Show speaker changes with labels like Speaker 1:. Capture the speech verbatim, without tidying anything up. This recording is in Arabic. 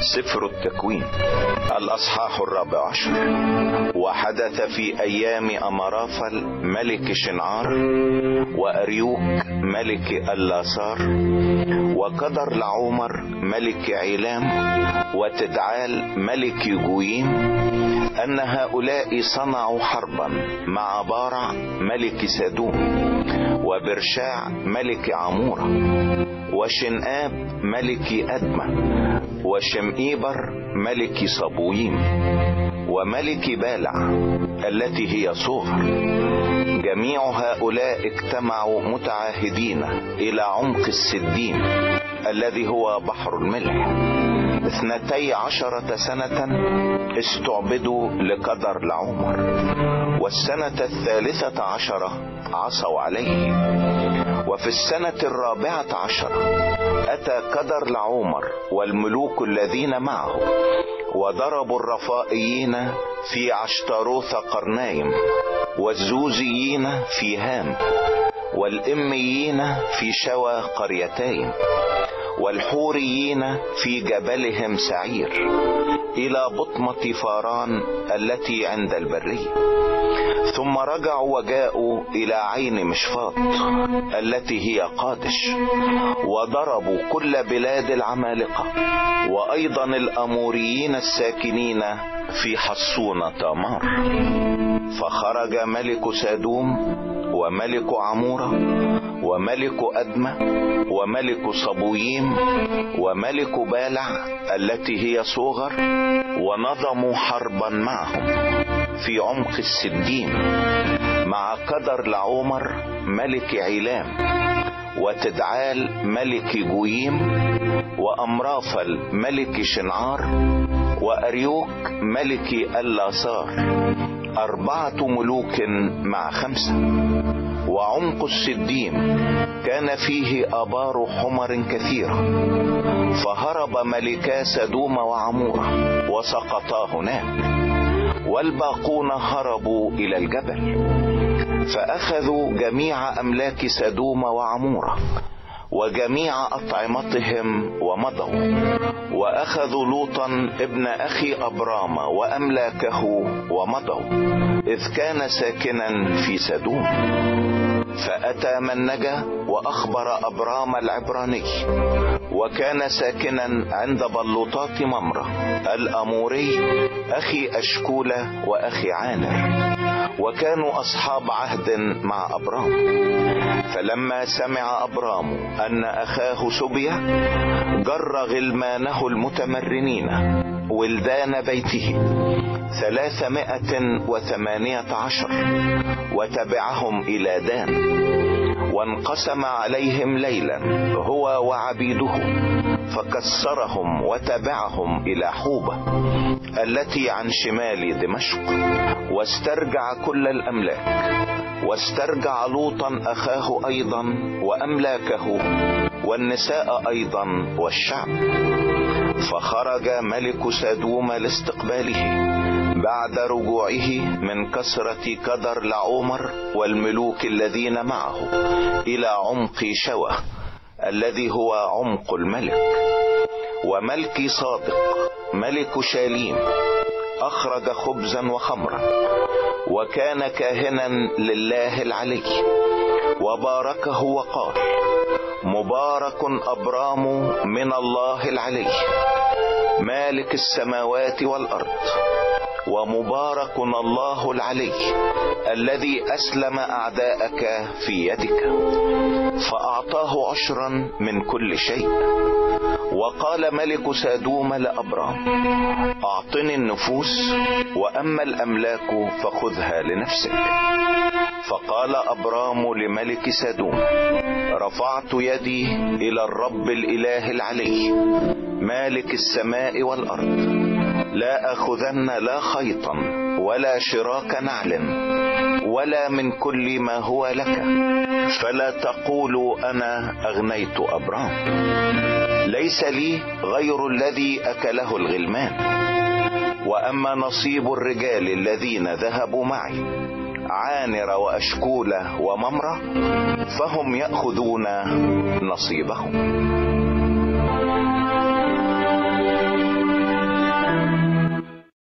Speaker 1: سفر التكوين الأصحاح الرابع عشر. وحدث في أيام أمرافل ملك شنعار وأريوك ملك اللاصار وقدر لعومر ملك عيلام وتدعال ملك جويم أن هؤلاء صنعوا حربا مع بارع ملك سدوم وبرشاع ملك عمورة وشنآب ملك أدمة وشمئيبر ملك صبويم وملك بالع التي هي صغر. جميع هؤلاء اجتمعوا متعاهدين إلى عمق السديم الذي هو بحر الملح. اثنتي عشرة سنة استعبدوا لقدر لعومر، والسنة الثالثة عشرة عصوا عليه. وفي السنة الرابعة عشرة أتى قدر لعومر والملوك الذين معه وضربوا الرفائيين في عشتروث قرنايم والزوزيين في هام والإميين في شوى قريتين والحوريين في جبلهم سعير إلى بطمة فاران التي عند البرية. ثم رجعوا وجاءوا إلى عين مشفاط التي هي قادش وضربوا كل بلاد العمالقة وأيضا الأموريين الساكنين في حصون تامار. فخرج ملك سادوم وملك عمورة وملك أدمة وملك صبويم وملك بالع التي هي صغر ونظموا حربا معهم في عمق السديم مع قدر لعومر ملك عيلام وتدعال ملك جويم وأمرافل ملك شنعار وأريوك ملك اللاصار، أربعة ملوك مع خمسة. وعمق السديم كان فيه آبار حمر كثيرة، فهرب ملكا سدوم وعمورة وسقطا هناك، والباقون هربوا إلى الجبل. فأخذوا جميع أملاك سدوم وعمورة وجميع أطعمتهم ومضوا، وأخذوا لوطا ابن أخي أبرام وأملاكه ومضوا، إذ كان ساكنا في سدوم. فأتى من نجا وأخبر أبرام العبراني، وكان ساكنا عند بلوطات ممرة الأموري أخي أشكولة وأخي عانر، وكانوا أصحاب عهد مع أبرام. فلما سمع أبرام أن أخاه سبية جر غلمانه المتمرنين ولدان بيته ثلاثمائة وثمانية عشر وتبعهم إلى دان، وانقسم عليهم ليلا هو وعبيده فكسرهم وتبعهم إلى حوبة التي عن شمال دمشق، واسترجع كل الأملاك، واسترجع لوطا أخاه أيضا وأملاكه والنساء أيضا والشعب. فخرج ملك سدوم لاستقباله بعد رجوعه من كسرة قدر لعومر والملوك الذين معه إلى عمق شوى الذي هو عمق الملك. وملك صادق ملك شاليم أخرج خبزا وخمرا، وكان كاهنا لله العلي، وباركه وقال: مبارك أبرام من الله العلي مالك السماوات والأرض، ومبارك الله العلي الذي أسلم أعداءك في يدك. فأعطاه عشرا من كل شيء. وقال ملك سادوم لأبرام: أعطني النفوس، وأما الأملاك فخذها لنفسك. فقال أبرام لملك سادوم: رفعت يدي إلى الرب الإله العلي مالك السماء والأرض، لا أخذن لا خيطا ولا شراك نعل ولا من كل ما هو لك، فلا تقولوا أنا أغنيت أبرام. ليس لي غير الذي أكله الغلمان، وأما نصيب الرجال الذين ذهبوا معي عانر وأشكولة وممرة فهم يأخذون نصيبهم.